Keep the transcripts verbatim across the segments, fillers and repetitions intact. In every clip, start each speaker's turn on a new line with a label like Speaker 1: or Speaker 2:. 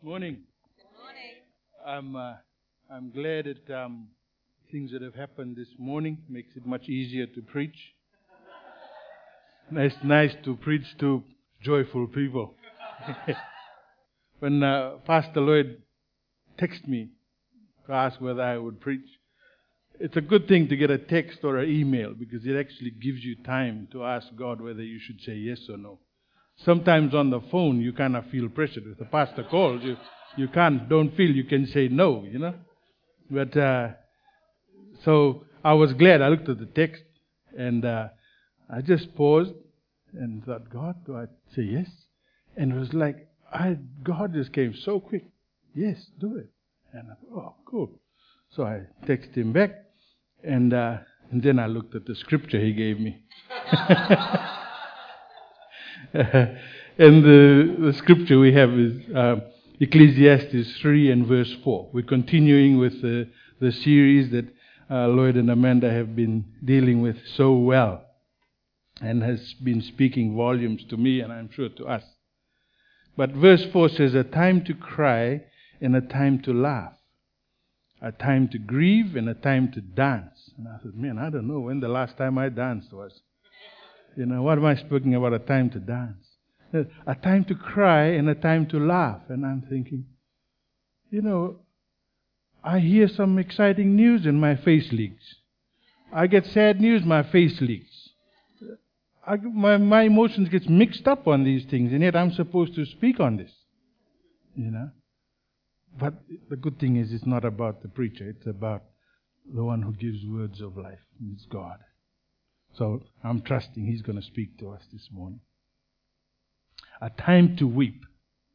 Speaker 1: Morning.
Speaker 2: Good morning.
Speaker 1: I'm uh, I'm glad that um, things that have happened this morning makes it much easier to preach. It's nice to preach to joyful people. When uh, Pastor Lloyd texted me to ask whether I would preach, it's a good thing to get a text or an email because it actually gives you time to ask God whether you should say yes or no. Sometimes on the phone you kind of feel pressured. If the pastor calls, you you can't, don't feel you can say no, you know. But uh, so I was glad. I looked at the text and uh, I just paused and thought, God, do I say yes? And it was like, I God just came so quick. Yes, do it. And I thought, oh, cool. So I texted him back and, uh, and then I looked at the scripture he gave me. And the, the scripture we have is uh, Ecclesiastes three and verse four. We're continuing with the, the series that uh, Lloyd and Amanda have been dealing with so well and has been speaking volumes to me and I'm sure to us. But verse four says, a time to cry and a time to laugh, a time to grieve and a time to dance. And I said, man, I don't know when the last time I danced was. You know, what am I speaking about, a time to dance? A time to cry and a time to laugh. And I'm thinking, you know, I hear some exciting news and my face leaks. I get sad news, my face leaks. I, my, my emotions get mixed up on these things, and yet I'm supposed to speak on this. You know? But the good thing is it's not about the preacher. It's about the one who gives words of life. It's God. So I'm trusting He's going to speak to us this morning. A time to weep.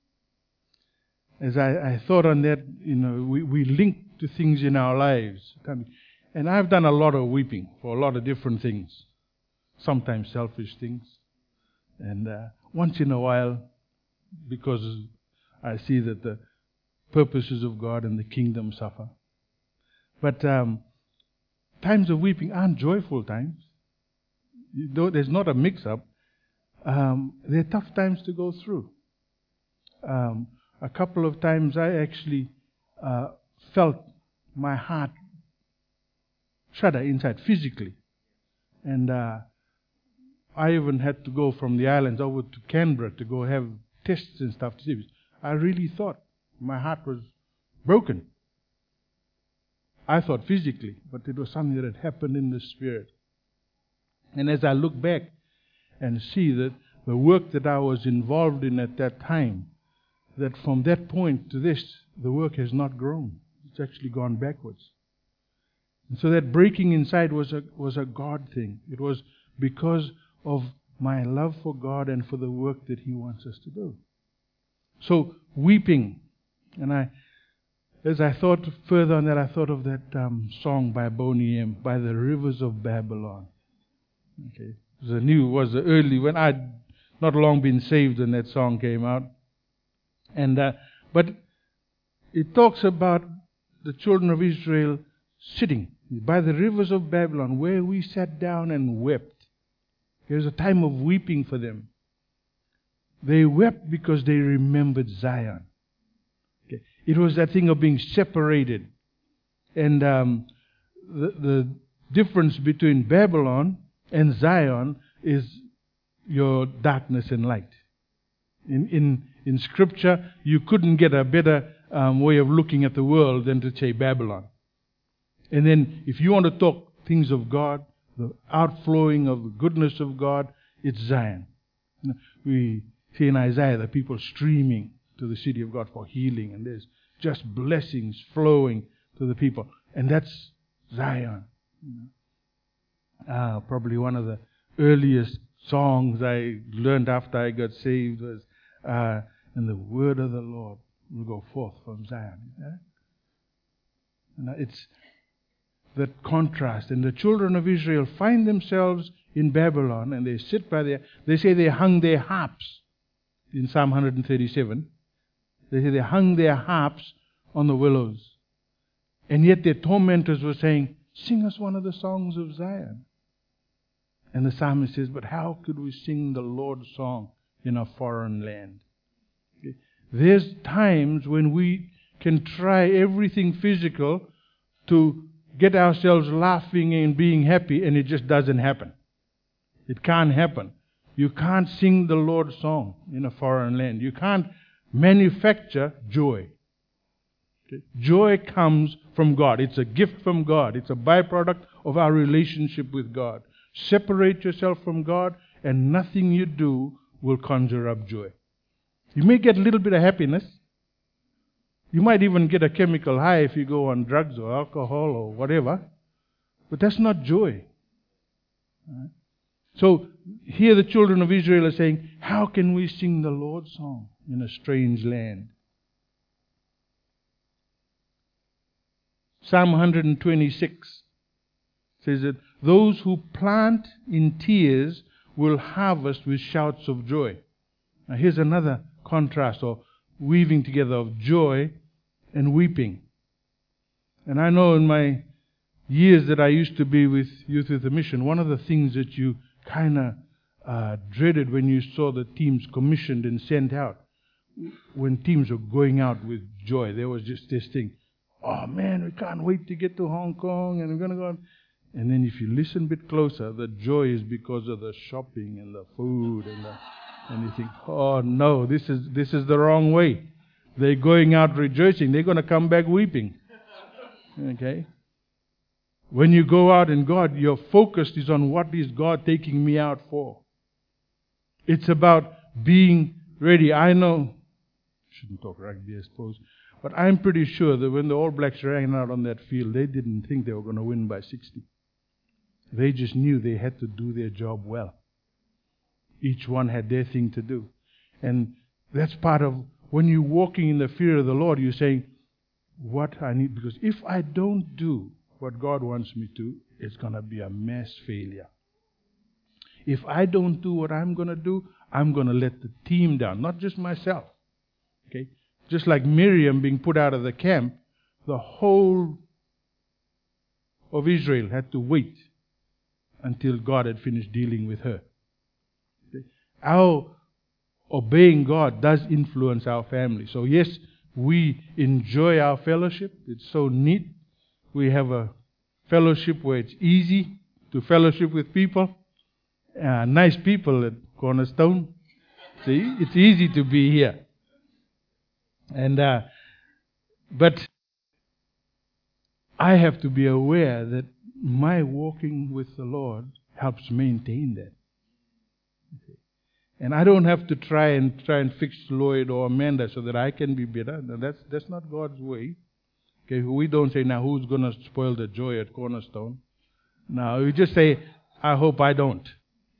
Speaker 1: As I, I thought on that, you know, we, we link to things in our lives. And I've done a lot of weeping for a lot of different things. Sometimes selfish things. And uh, once in a while, because I see that the purposes of God and the kingdom suffer. But um, times of weeping aren't joyful times. Though there's not a mix-up, um, they're tough times to go through. Um, a couple of times I actually uh, felt my heart shudder inside physically. And uh, I even had to go from the islands over to Canberra to go have tests and stuff to see. I really thought my heart was broken. I thought physically, but it was something that had happened in the spirit. And as I look back and see that the work that I was involved in at that time, that from that point to this, the work has not grown. It's actually gone backwards. And so that breaking inside was a was a God thing. It was because of my love for God and for the work that He wants us to do. So weeping, and I, as I thought further on that, I thought of that um, song by Boney M, By the Rivers of Babylon. Okay, it was a new, was the early when I'd not long been saved when that song came out, and uh, but it talks about the children of Israel sitting by the rivers of Babylon, where we sat down and wept. There was a time of weeping for them. They wept because they remembered Zion. Okay. It was that thing of being separated, and um, the the difference between Babylon and Zion is your darkness and light. In in in Scripture, you couldn't get a better um, way of looking at the world than to say Babylon. And then, if you want to talk things of God, the outflowing of the goodness of God, it's Zion. We see in Isaiah the people streaming to the city of God for healing, and there's just blessings flowing to the people, and that's Zion. You know. Uh, probably one of the earliest songs I learned after I got saved was, uh, and the word of the Lord will go forth from Zion. Yeah? And it's that contrast. And the children of Israel find themselves in Babylon, and they sit by their, they say they hung their harps in Psalm one thirty-seven. They say they hung their harps on the willows. And yet their tormentors were saying, sing us one of the songs of Zion. And the psalmist says, but how could we sing the Lord's song in a foreign land? Okay. There's times when we can try everything physical to get ourselves laughing and being happy, and it just doesn't happen. It can't happen. You can't sing the Lord's song in a foreign land. You can't manufacture joy. Okay? Joy comes from God. It's a gift from God. It's a byproduct of our relationship with God. Separate yourself from God, and nothing you do will conjure up joy. You may get a little bit of happiness. You might even get a chemical high if you go on drugs or alcohol or whatever. But that's not joy. Right? So here the children of Israel are saying, how can we sing the Lord's song in a strange land? Psalm one twenty-six says that those who plant in tears will harvest with shouts of joy. Now here's another contrast or weaving together of joy and weeping. And I know in my years that I used to be with Youth with a Mission, one of the things that you kind of uh, dreaded when you saw the teams commissioned and sent out, when teams were going out with joy, there was just this thing, oh man, we can't wait to get to Hong Kong and we're going to go on. And then if you listen a bit closer, the joy is because of the shopping and the food and the, and you think, oh no, this is this is the wrong way. They're going out rejoicing. They're going to come back weeping. Okay? When you go out in God, your focus is on what is God taking me out for. It's about being ready. I know, shouldn't talk rugby, I suppose, but I'm pretty sure that when the All Blacks ran out on that field, they didn't think they were going to win by sixty. They just knew they had to do their job well. Each one had their thing to do. And that's part of when you're walking in the fear of the Lord, you're saying, what I need, because if I don't do what God wants me to, it's going to be a mass failure. If I don't do what I'm going to do, I'm going to let the team down, not just myself. Okay? Just like Miriam being put out of the camp, the whole of Israel had to wait until God had finished dealing with her. Okay? Our obeying God does influence our family. So yes, we enjoy our fellowship. It's so neat. We have a fellowship where it's easy to fellowship with people. Uh, nice people at Cornerstone. See, it's easy to be here. And uh, but I have to be aware that my walking with the Lord helps maintain that. Okay. And I don't have to try and try and fix Lloyd or Amanda so that I can be better. No, that's that's not God's way. Okay, we don't say now who's going to spoil the joy at Cornerstone. No, we just say, I hope I don't.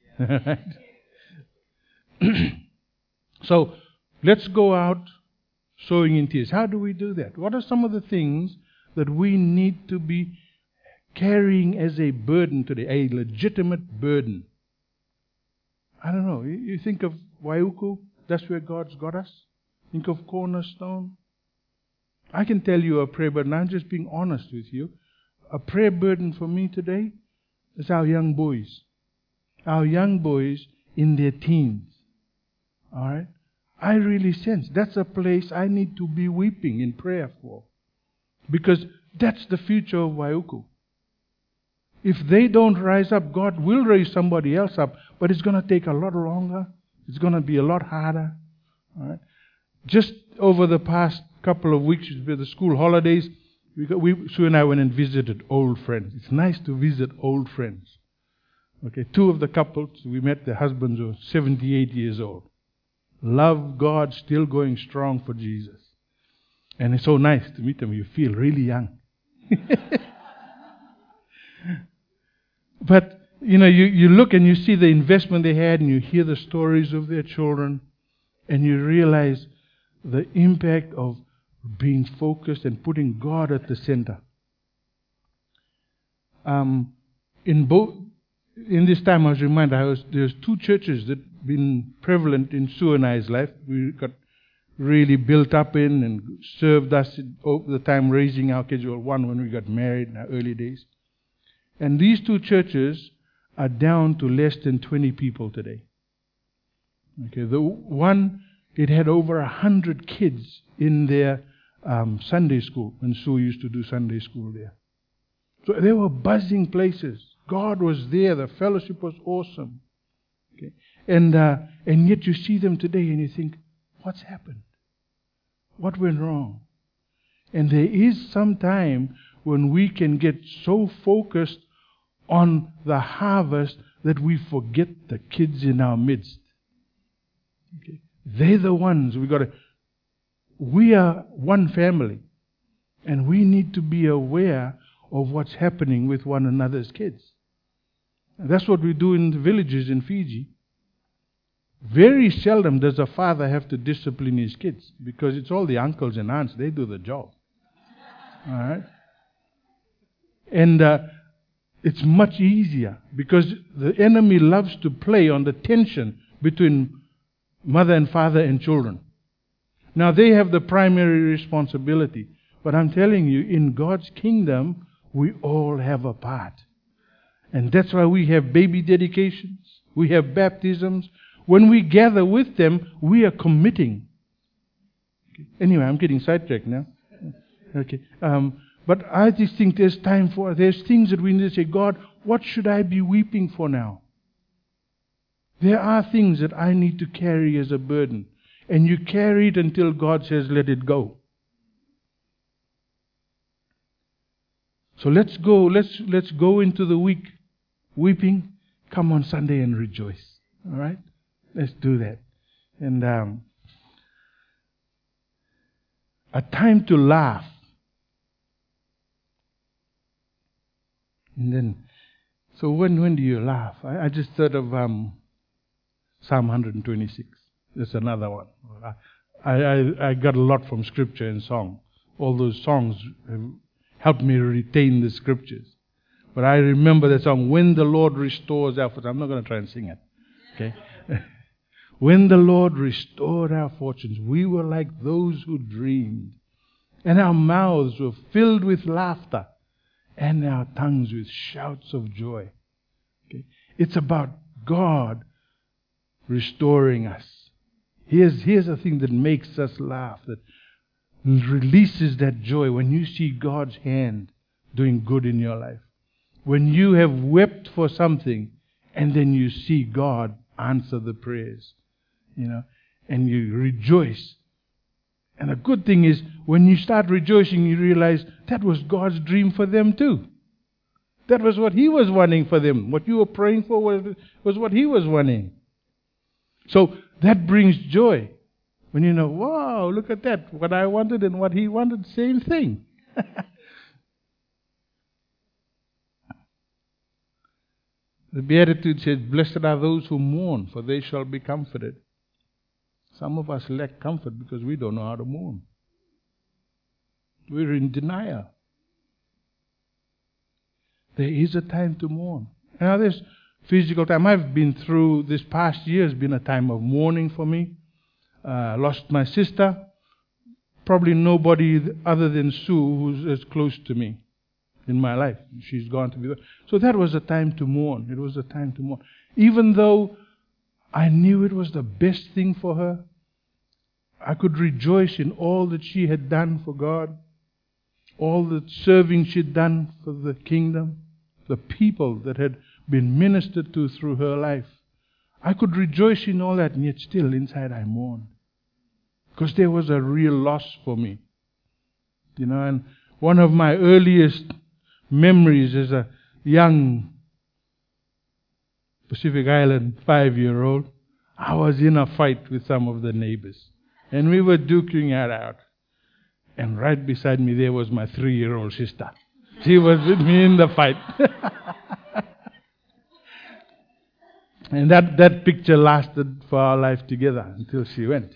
Speaker 1: So let's go out sowing in tears. How do we do that? What are some of the things that we need to be carrying as a burden today, a legitimate burden? I don't know. You think of Waiuku, that's where God's got us. Think of Cornerstone. I can tell you a prayer burden. I'm just being honest with you. A prayer burden for me today is our young boys. Our young boys in their teens. All right? I really sense that's a place I need to be weeping in prayer for. Because that's the future of Waiuku. If they don't rise up, God will raise somebody else up. But it's going to take a lot longer. It's going to be a lot harder. All right? Just over the past couple of weeks with the school holidays, we, got, we Sue and I went and visited old friends. It's nice to visit old friends. Okay, two of the couples we met, their husbands were seventy-eight years old. Love God, still going strong for Jesus. And it's so nice to meet them. You feel really young. But, you know, you, you look and you see the investment they had and you hear the stories of their children and you realize the impact of being focused and putting God at the center. Um, in both, in this time I was reminded, I was, there's two churches that have been prevalent in Sue and I's life. We got really built up in and served us over the time raising our kids. Well, one when we got married in our early days. And these two churches are down to less than twenty people today. Okay, the one It had over a hundred kids in their um, Sunday school, when Sue used to do Sunday school there. So they were buzzing places. God was there. The fellowship was awesome. Okay. And uh, and yet you see them today and you think, what's happened? What went wrong? And there is some time when we can get so focused on the harvest that we forget the kids in our midst. Okay. They're the ones we got to. We are one family, and we need to be aware of what's happening with one another's kids. And that's what we do in the villages in Fiji. Very seldom does a father have to discipline his kids, because it's all the uncles and aunts. They do the job. All right? And uh, it's much easier, because the enemy loves to play on the tension between mother and father and children. Now, they have the primary responsibility. But I'm telling you, in God's kingdom, we all have a part. And that's why we have baby dedications. We have baptisms. When we gather with them, we are committing. Okay. Anyway, I'm getting sidetracked now. Okay. Um, but I just think there's time for, there's things that we need to say, God, what should I be weeping for now? There are things that I need to carry as a burden. And you carry it until God says, let it go. So let's go, let's let's go into the week weeping. Come on Sunday and rejoice. All right? Let's do that. And um, a time to laugh. And then, so when when do you laugh? I, I just thought of um, Psalm one twenty-six. That's another one. I, I I got a lot from Scripture and song. All those songs have helped me retain the Scriptures. But I remember the song, When the Lord Restores Our Fortunes. I'm not going to try and sing it. Okay? When the Lord restored our fortunes, we were like those who dreamed. And our mouths were filled with laughter, and our tongues with shouts of joy. Okay? It's about God restoring us. Here's, here's the thing that makes us laugh, that releases that joy when you see God's hand doing good in your life. When you have wept for something and then you see God answer the prayers, you know, and you rejoice. And the good thing is, when you start rejoicing, you realize that was God's dream for them too. That was what He was wanting for them. What you were praying for was, was what He was wanting. So that brings joy. When you know, wow, look at that. What I wanted and what He wanted, same thing. The Beatitude says, blessed are those who mourn, for they shall be comforted. Some of us lack comfort because we don't know how to mourn. We're in denial. There is a time to mourn. Now there's physical time. I've been through, this past year has been a time of mourning for me. I uh, lost my sister. Probably nobody other than Sue who's as close to me in my life. She's gone to be there. So that was a time to mourn. It was a time to mourn. Even though I knew it was the best thing for her, I could rejoice in all that she had done for God, all the serving she'd done for the kingdom, the people that had been ministered to through her life. I could rejoice in all that, and yet still inside I mourned. Because there was a real loss for me. You know, and one of my earliest memories as a young Pacific Island five-year-old, I was in a fight with some of the neighbors. And we were duking it out. And right beside me there was my three-year-old sister. She was with me in the fight. And that, that picture lasted for our life together until she went.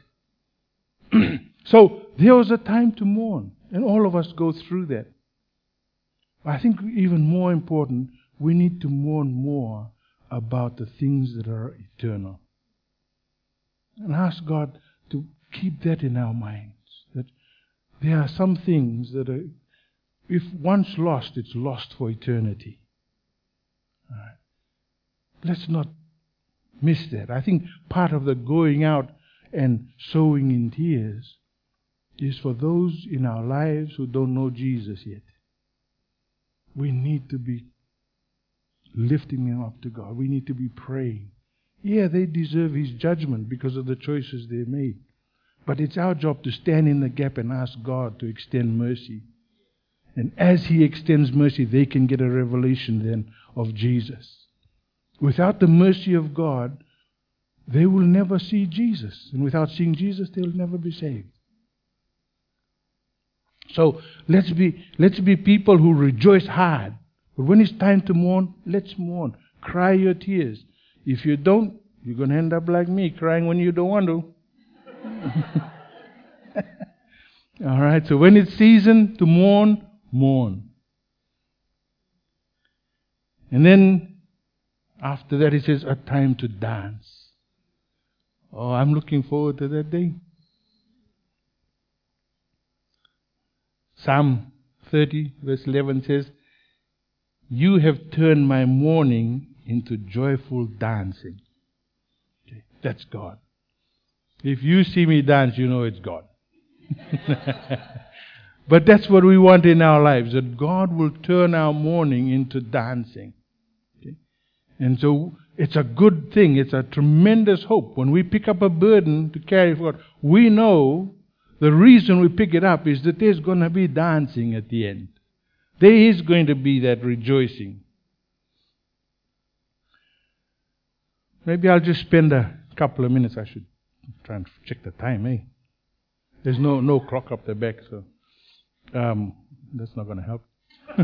Speaker 1: So there was a time to mourn. And all of us go through that. I think even more important, we need to mourn more about the things that are eternal. And ask God to keep that in our minds. That there are some things that are, if once lost, it's lost for eternity. All right. Let's not miss that. I think part of the going out and sowing in tears is for those in our lives who don't know Jesus yet. We need to be lifting them up to God. We need to be praying. Yeah, they deserve His judgment because of the choices they made. But it's our job to stand in the gap and ask God to extend mercy. And as He extends mercy, they can get a revelation then of Jesus. Without the mercy of God, they will never see Jesus. And without seeing Jesus, they will never be saved. So let's be let's be people who rejoice hard. But when it's time to mourn, let's mourn. Cry your tears. If you don't, you're going to end up like me, crying when you don't want to. All right, so when it's season to mourn, mourn. And then after that, it says a time to dance. Oh, I'm looking forward to that day. Psalm thirty, verse eleven says, "You have turned my mourning into joyful dancing." Okay, that's God. If you see me dance, you know it's God. But that's what we want in our lives, that God will turn our mourning into dancing. Okay? And so it's a good thing. It's a tremendous hope. When we pick up a burden to carry for God, we know the reason we pick it up is that there's going to be dancing at the end. There is going to be that rejoicing. Maybe I'll just spend a couple of minutes. I should try and check the time, eh? There's no, no clock up the back, so um, that's not going to help.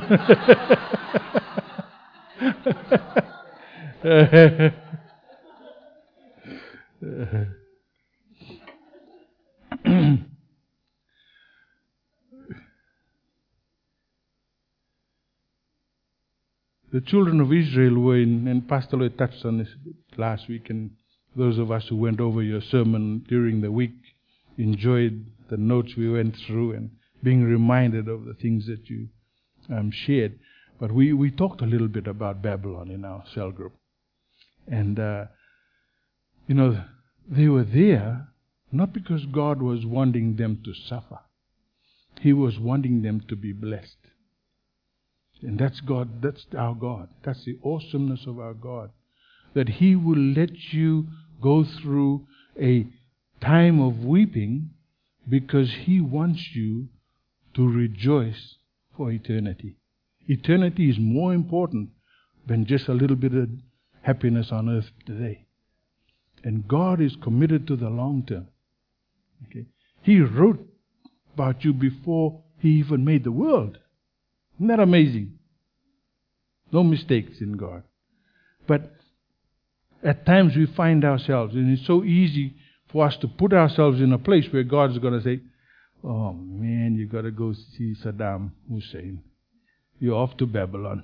Speaker 1: The children of Israel were in, and Pastor Lloyd touched on this last week, and those of us who went over your sermon during the week enjoyed the notes we went through and being reminded of the things that you um, shared. But we, we talked a little bit about Babylon in our cell group. And, uh, you know, they were there not because God was wanting them to suffer. He was wanting them to be blessed. And that's God, that's our God. That's the awesomeness of our God. That He will let you go through a time of weeping because He wants you to rejoice for eternity. Eternity is more important than just a little bit of happiness on earth today. And God is committed to the long term. Okay? He wrote about you before He even made the world. Isn't that amazing? No mistakes in God. But at times we find ourselves, and it's so easy for us to put ourselves in a place where God's going to say, "Oh man, you got to go see Saddam Hussein. You're off to Babylon."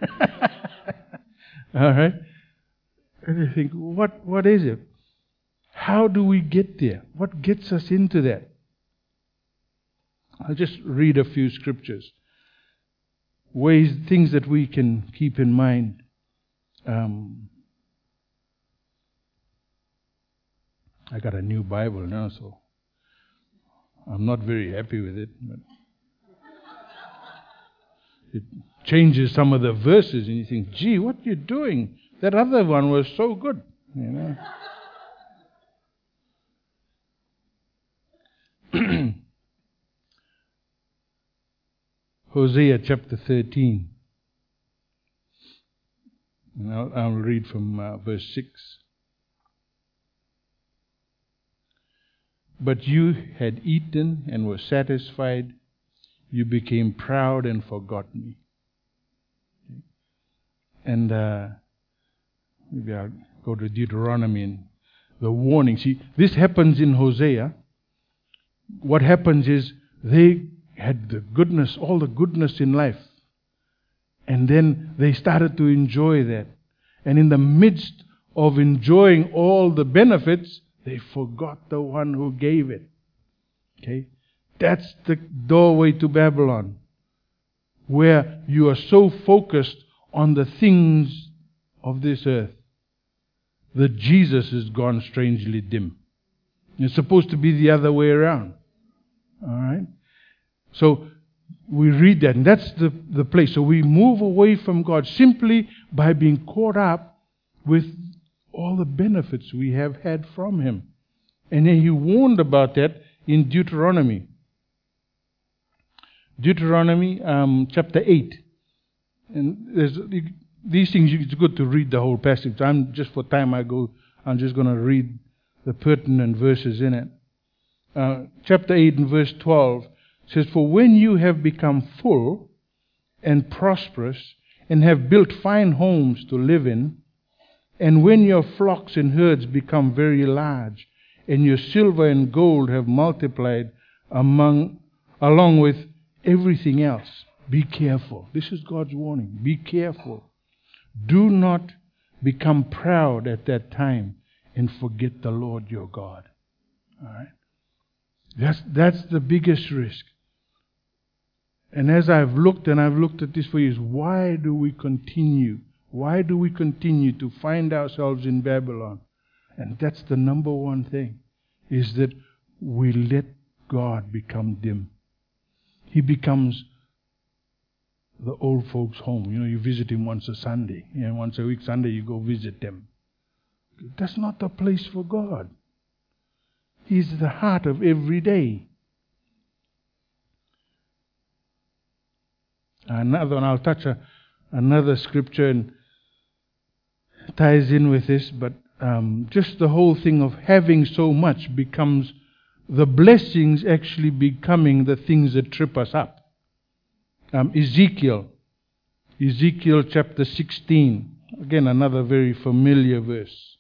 Speaker 1: All right? And you think, what, what is it? How do we get there? What gets us into that? I'll just read a few scriptures. Ways, things that we can keep in mind. Um, I got a new Bible now, so I'm not very happy with it. But it changes some of the verses, and you think, "Gee, what are you doing? That other one was so good." You know. Hosea chapter thirteen. And I'll, I'll read from uh, verse six. "But you had eaten and were satisfied. You became proud and forgot me." And uh, maybe I'll go to Deuteronomy and the warning. See, this happens in Hosea. What happens is they had the goodness, all the goodness in life. And then they started to enjoy that. And in the midst of enjoying all the benefits, they forgot the one who gave it. Okay? That's the doorway to Babylon. Where you are so focused on the things of this earth that Jesus has gone strangely dim. It's supposed to be the other way around. All right? So we read that, and that's the, the place. So we move away from God simply by being caught up with all the benefits we have had from Him. And then He warned about that in Deuteronomy. Deuteronomy um, chapter eight. And there's these things, it's good to read the whole passage. I'm just for time I go, I'm just going to read the pertinent verses in it. Uh, chapter eight and verse twelve says, "For when you have become full and prosperous and have built fine homes to live in, and when your flocks and herds become very large, and your silver and gold have multiplied among along with everything else, be careful." This is God's warning. Be careful. Do not become proud at that time and forget the Lord your God. All right? That's, that's the biggest risk. And as I've looked, and I've looked at this for years, why do we continue? Why do we continue to find ourselves in Babylon? And that's the number one thing, is that we let God become dim. He becomes the old folks' home. You know, you visit him once a Sunday. And once a week Sunday you go visit them. That's not the place for God. He's the heart of every day. Another one, I'll touch a, another scripture and ties in with this, but um, just the whole thing of having so much becomes the blessings actually becoming the things that trip us up. Um, Ezekiel, Ezekiel chapter sixteen, again another very familiar verse.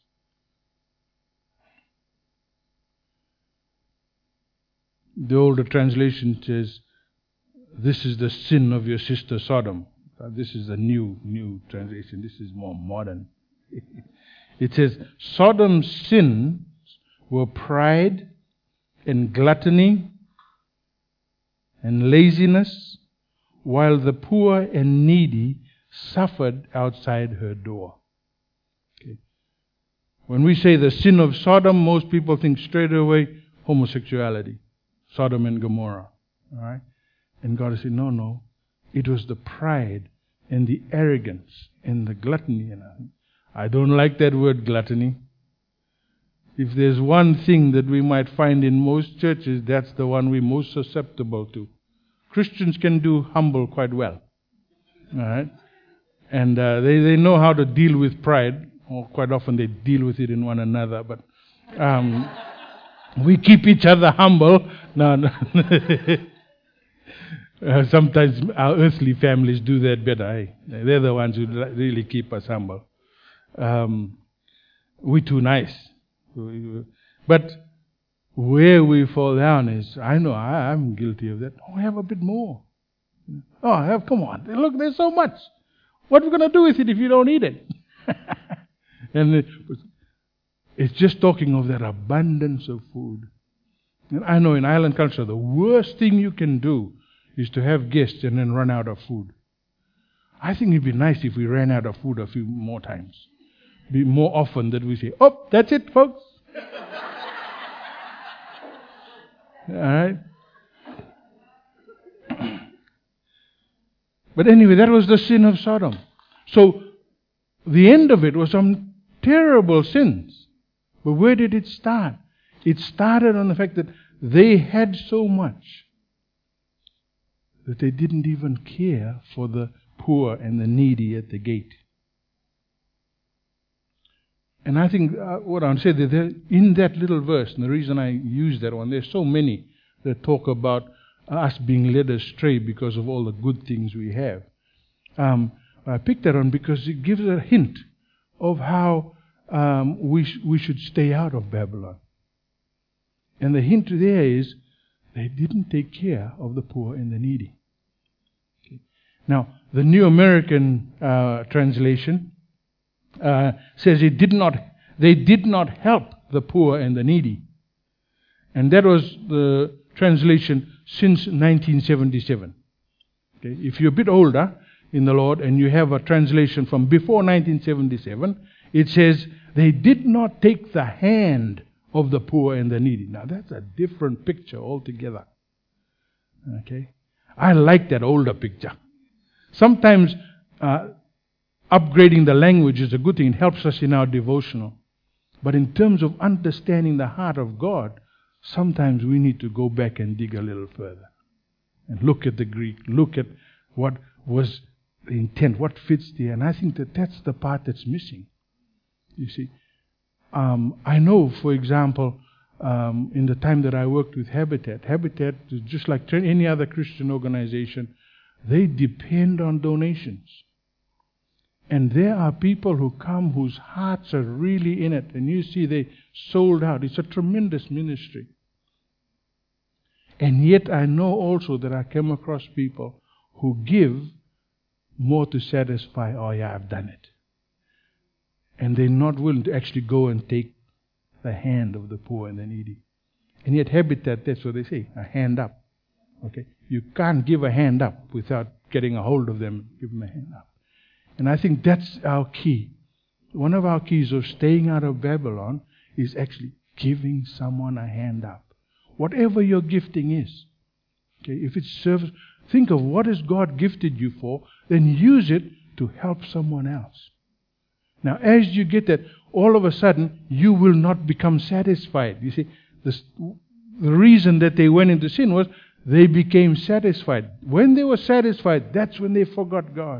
Speaker 1: The older translation says, "This is the sin of your sister Sodom." Uh, this is a new, new translation. This is more modern. It says, "Sodom's sins were pride and gluttony and laziness, while the poor and needy suffered outside her door." Okay. When we say the sin of Sodom, most people think straight away homosexuality, Sodom and Gomorrah. All right? And God is saying, no, no. It was the pride and the arrogance and the gluttony. And I don't like that word gluttony. If there's one thing that we might find in most churches, that's the one we're most susceptible to. Christians can do humble quite well. All right? And uh, they, they know how to deal with pride. Or quite often they deal with it in one another. But um, we keep each other humble. No, no. uh, sometimes our earthly families do that better. Eh? They're the ones who really keep us humble. Um, we're too nice. But where we fall down is, I know I, I'm guilty of that. Oh, have a bit more. Oh, have, come on. Look, there's so much. What are we going to do with it if you don't eat it? And it, it's just talking of that abundance of food. And I know in island culture, the worst thing you can do is to have guests and then run out of food. I think it'd be nice if we ran out of food a few more times. Be more often that we say, "Oh, that's it, folks." All right. But anyway, that was the sin of Sodom. So the end of it was some terrible sins. But where did it start? It started on the fact that they had so much that they didn't even care for the poor and the needy at the gate. And I think uh, what I'm saying, that in that little verse, and the reason I use that one, there's so many that talk about us being led astray because of all the good things we have. Um, I picked that on because it gives a hint of how um, we, sh- we should stay out of Babylon. And the hint there is they didn't take care of the poor and the needy. Okay. Now, the New American uh, translation Uh, says it did not, they did not help the poor and the needy. And that was the translation since nineteen seventy-seven. Okay? If you're a bit older in the Lord and you have a translation from before nineteen seventy-seven, it says they did not take the hand of the poor and the needy. Now that's a different picture altogether. Okay? I like that older picture. Sometimes uh, upgrading the language is a good thing. It helps us in our devotional. But in terms of understanding the heart of God, sometimes we need to go back and dig a little further. And look at the Greek. Look at what was the intent, what fits there. And I think that that's the part that's missing. You see, um, I know, for example, um, in the time that I worked with Habitat, Habitat is just like any other Christian organization. They depend on donations. And there are people who come whose hearts are really in it. And you see they sold out. It's a tremendous ministry. And yet I know also that I come across people who give more to satisfy, oh yeah, I've done it. And they're not willing to actually go and take the hand of the poor and the needy. And yet Habitat, that's what they say, a hand up. Okay? You can't give a hand up without getting a hold of them and give them a hand up. And I think that's our key. One of our keys of staying out of Babylon is actually giving someone a hand up. Whatever your gifting is. Okay, if it's service, think of what has God gifted you for, then use it to help someone else. Now, as you get that, all of a sudden, you will not become satisfied. You see, this, the reason that they went into sin was they became satisfied. When they were satisfied, that's when they forgot God.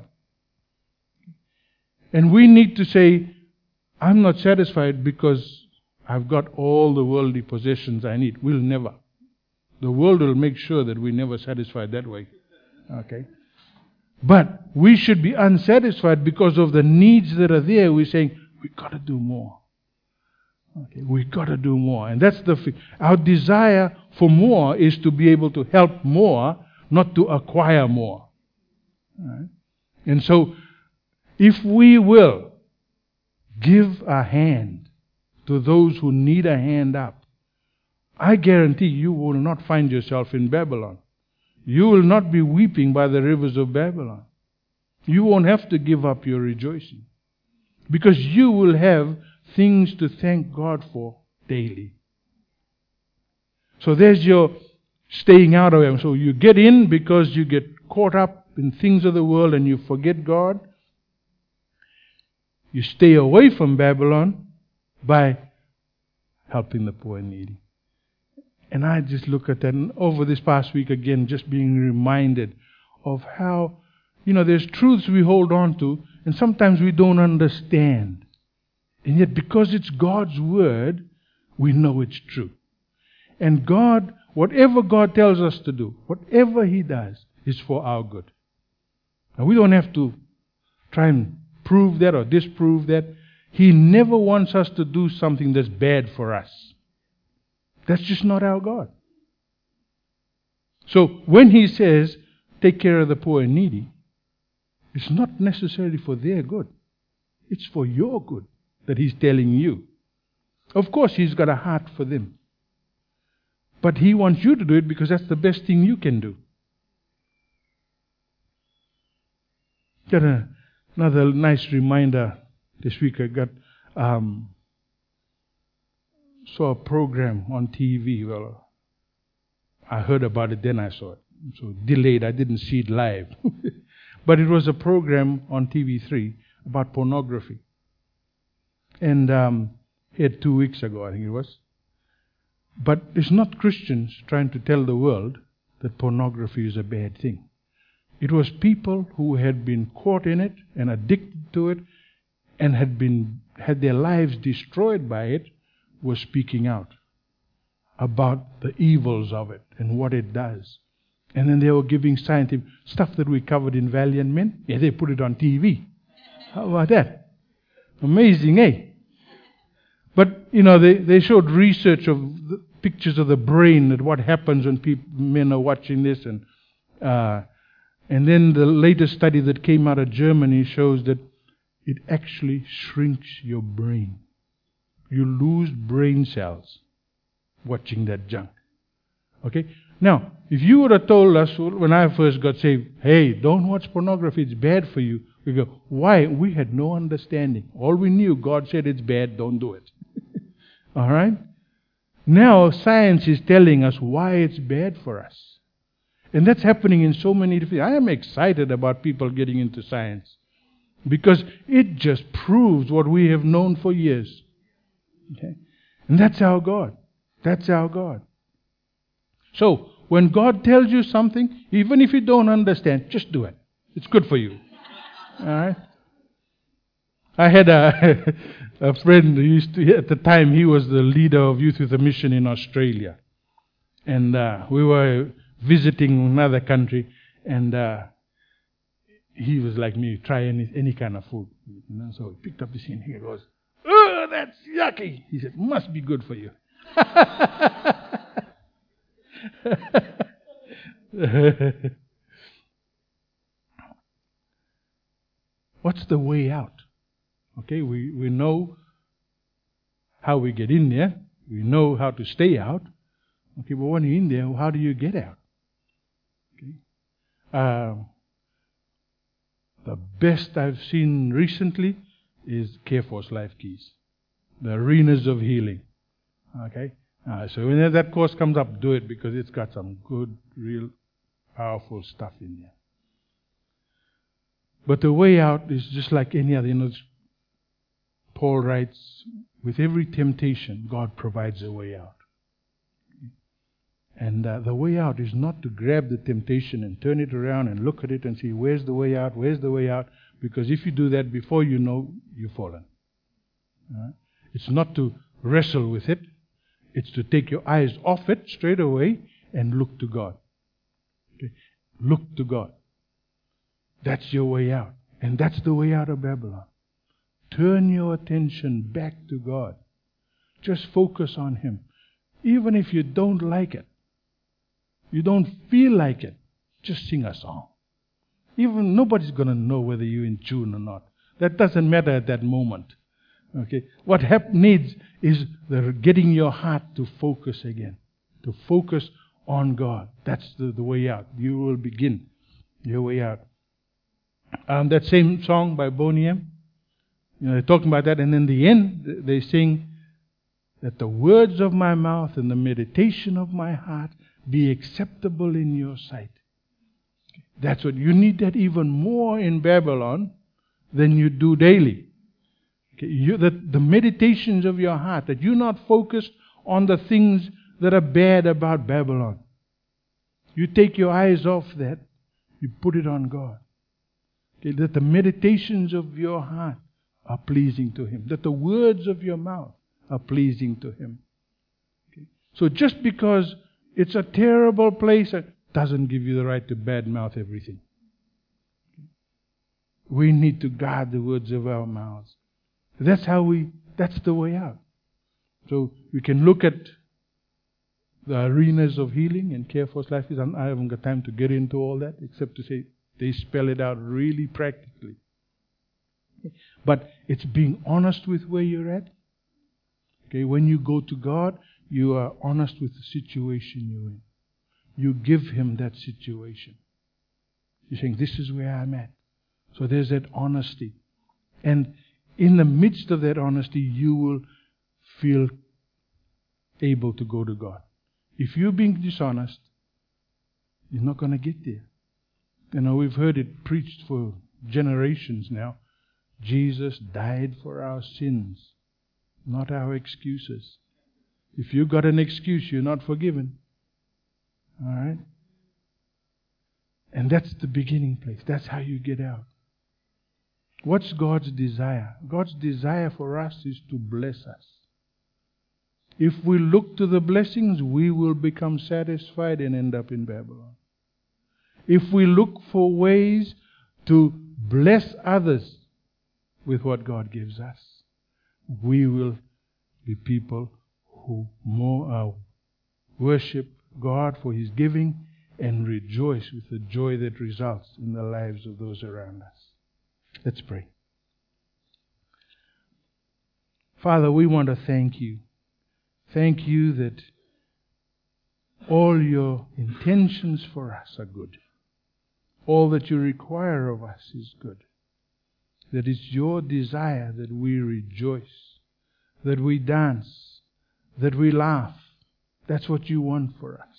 Speaker 1: And we need to say, I'm not satisfied because I've got all the worldly possessions I need. We'll never. The world will make sure that we're never satisfied that way. Okay? But we should be unsatisfied because of the needs that are there. We're saying, we've got to do more. Okay, we've got to do more. And that's the f- our desire for more is to be able to help more, not to acquire more. All right? And so, if we will give a hand to those who need a hand up, I guarantee you will not find yourself in Babylon. You will not be weeping by the rivers of Babylon. You won't have to give up your rejoicing. Because you will have things to thank God for daily. So there's your staying out of them. So you get in because you get caught up in things of the world and you forget God. You stay away from Babylon by helping the poor and needy. And I just look at that, and over this past week again, just being reminded of how, you know, there's truths we hold on to, and sometimes we don't understand. And yet, because it's God's Word, we know it's true. And God, whatever God tells us to do, whatever He does, is for our good. Now, we don't have to try and prove that or disprove that. He never wants us to do something that's bad for us. That's just not our God. So when He says, take care of the poor and needy, it's not necessarily for their good. It's for your good that He's telling you. Of course, He's got a heart for them. But He wants you to do it because that's the best thing you can do. Got a Another nice reminder this week. I got um, saw a program on T V. Well, I heard about it, then I saw it. So delayed. I didn't see it live, but it was a program on T V three about pornography, and um, it two weeks ago, I think it was. But it's not Christians trying to tell the world that pornography is a bad thing. It was people who had been caught in it and addicted to it and had been had their lives destroyed by it, were speaking out about the evils of it and what it does. And then they were giving scientific stuff that we covered in Valiant Men. Yeah, they put it on T V. How about that? Amazing, eh? But, you know, they, they showed research of the pictures of the brain and what happens when people, men are watching this. And uh, and then the latest study that came out of Germany shows that it actually shrinks your brain. You lose brain cells watching that junk. Okay? Now, if you would have told us when I first got saved, hey, don't watch pornography, it's bad for you. We go, why? We had no understanding. All we knew, God said it's bad, don't do it. All right? Now science is telling us why it's bad for us. And that's happening in so many different... I am excited about people getting into science, because it just proves what we have known for years. Okay? And that's our God. That's our God. So, when God tells you something, even if you don't understand, just do it. It's good for you. All right? I had a, a friend who used to, at the time, he was the leader of Youth with a Mission in Australia. And uh, we were visiting another country, and uh, he was like me, try any, any kind of food. You know? So he picked up this and he goes, "Oh, that's yucky." He said, "Must be good for you." What's the way out? Okay, we, we know how we get in there. We know how to stay out. Okay, but when you're in there, how do you get out? Okay. Uh, the best I've seen recently is Careforce Life Keys, the arenas of healing. Okay, uh, so when that course comes up, do it, because it's got some good, real, powerful stuff in there. But the way out is just like any other. You know, Paul writes, with every temptation, God provides a way out. And uh, the way out is not to grab the temptation and turn it around and look at it and see, where's the way out, where's the way out? Because if you do that, before you know, you've fallen. All right? It's not to wrestle with it. It's to take your eyes off it straight away and look to God. Okay? Look to God. That's your way out. And that's the way out of Babylon. Turn your attention back to God. Just focus on Him. Even if you don't like it, you don't feel like it, just sing a song. Even nobody's going to know whether you're in tune or not. That doesn't matter at that moment. Okay. What hap- needs is the getting your heart to focus again. To focus on God. That's the, the way out. You will begin your way out. Um, that same song by Boney M, you know, they're talking about that, and in the end, they sing that the words of my mouth and the meditation of my heart be acceptable in your sight. That's what you need, that even more in Babylon than you do daily. Okay, you, that the meditations of your heart, that you're not focused on the things that are bad about Babylon. You take your eyes off that, you put it on God. Okay, that the meditations of your heart are pleasing to Him. That the words of your mouth are pleasing to Him. Okay. So just because it's a terrible place, it doesn't give you the right to badmouth everything. Okay. We need to guard the words of our mouths. That's how we, that's the way out. So we can look at the arenas of healing and Careforce Life. I haven't got time to get into all that, except to say they spell it out really practically. But it's being honest with where you're at. Okay, when you go to God, you are honest with the situation you're in. You give Him that situation. You're saying, this is where I'm at. So there's that honesty. And in the midst of that honesty, you will feel able to go to God. If you're being dishonest, you're not going to get there. You know, we've heard it preached for generations now. Jesus died for our sins, not our excuses. If you've got an excuse, you're not forgiven. All right? And that's the beginning place. That's how you get out. What's God's desire? God's desire for us is to bless us. If we look to the blessings, we will become satisfied and end up in Babylon. If we look for ways to bless others with what God gives us, we will be people who more uh, worship God for His giving and rejoice with the joy that results in the lives of those around us. Let's pray. Father, we want to thank You. Thank You that all Your intentions for us are good. All that You require of us is good. That it's Your desire that we rejoice, that we dance, that we laugh, That's what you want for us.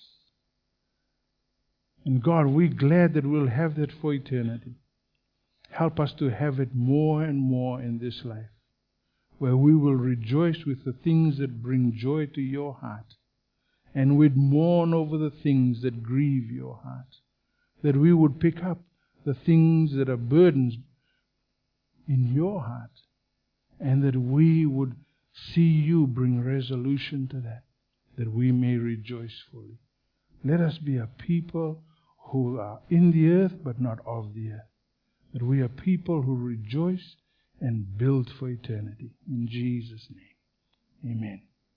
Speaker 1: And God, we're glad that we'll have that for eternity. Help us to have it more and more in this life, where we will rejoice with the things that bring joy to your heart, and we'd mourn over the things that grieve your heart, that we would pick up the things that are burdens in your heart, and that we would see you bring resolution to that, that we may rejoice fully. Let us be a people who are in the earth but not of the earth, that we are people who rejoice and build for eternity. In Jesus' name, amen.